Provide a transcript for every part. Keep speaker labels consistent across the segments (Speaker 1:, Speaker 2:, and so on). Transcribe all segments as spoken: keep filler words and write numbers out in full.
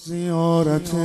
Speaker 1: زیارت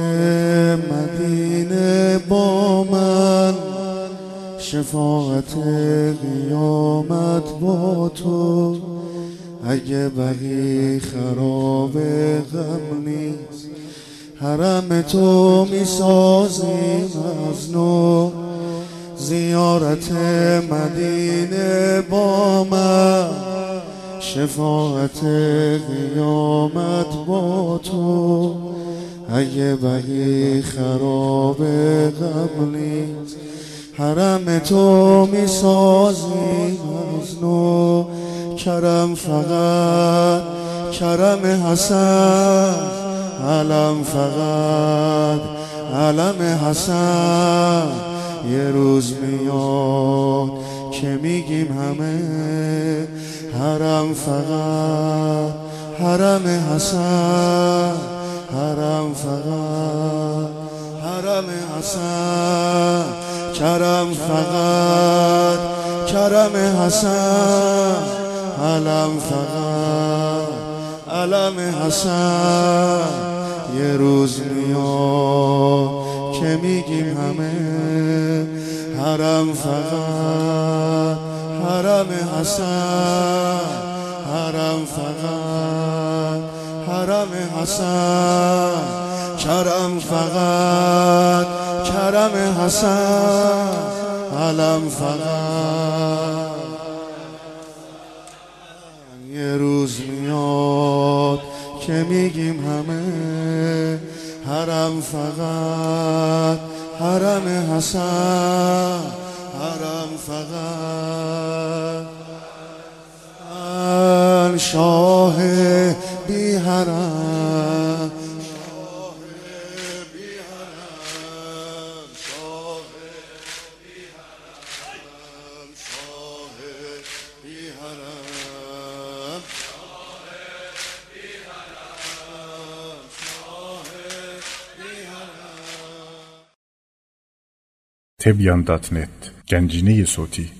Speaker 1: مدینه با من، شفاعت قیامت با تو. اگه بقی خراب غم نیست، حرم تو میسازیم از نو. زیارت مدینه با من، شفاعت قیامت با تو. اگه بقی خراب غم نیست، حرم تو میسازیم از نو. کرم فقط کرم حسن، علم فقط علم حسن. یه روز میاد که میگیم همه حرم فقط حرم حسن. حرم فقط حرم حسن. کرم فقط کرم حسن، علم فقط علم حسن. یه روز میاد که میگیم همه حرم فقط حرم حسن. حرم فقط حرم حسن. کرم فقط کرم حسن، علم فقط. یه روز میاد که میگیم همه حرم فقط حرم حسن. حرم فقط شاه بی حرم.
Speaker 2: تبیان دات نت گنجینه صوتی